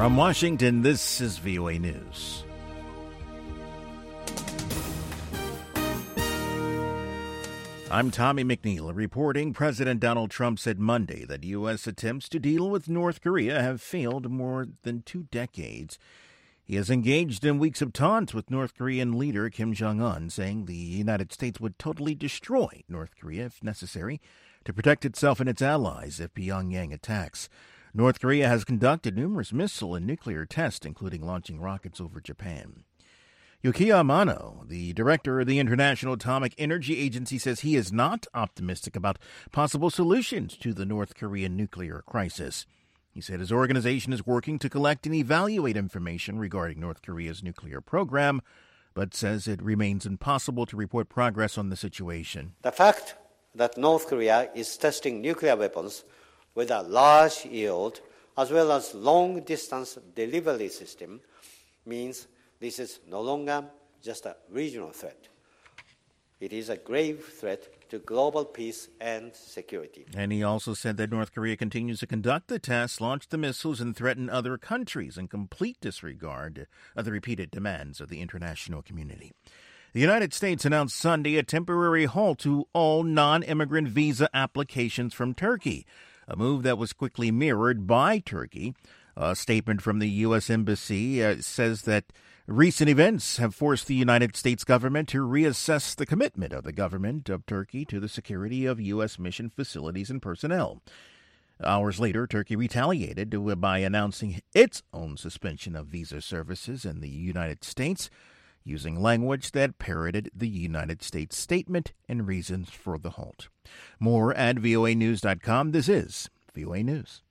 From Washington, this is VOA News. I'm Tommy McNeil reporting. President Donald Trump said Monday that U.S. attempts to deal with North Korea have failed more than 2 decades. He has engaged in weeks of taunts with North Korean leader Kim Jong-un, saying the United States would totally destroy North Korea if necessary to protect itself and its allies if Pyongyang attacks. North Korea has conducted numerous missile and nuclear tests, including launching rockets over Japan. Yukiya Amano, the director of the International Atomic Energy Agency, says he is not optimistic about possible solutions to the North Korean nuclear crisis. He said his organization is working to collect and evaluate information regarding North Korea's nuclear program, but says it remains impossible to report progress on the situation. The fact that North Korea is testing nuclear weapons with a large yield as well as long-distance delivery system means this is no longer just a regional threat. It is a grave threat to global peace and security. And he also said that North Korea continues to conduct the tests, launch the missiles, and threaten other countries in complete disregard of the repeated demands of the international community. The United States announced Sunday a temporary halt to all non-immigrant visa applications from Turkey, a move that was quickly mirrored by Turkey. A statement from the U.S. Embassy says that recent events have forced the United States government to reassess the commitment of the government of Turkey to the security of U.S. mission facilities and personnel. Hours later, Turkey retaliated by announcing its own suspension of visa services in the United States, using language that parroted the United States statement and reasons for the halt. More at voanews.com. This is VOA News.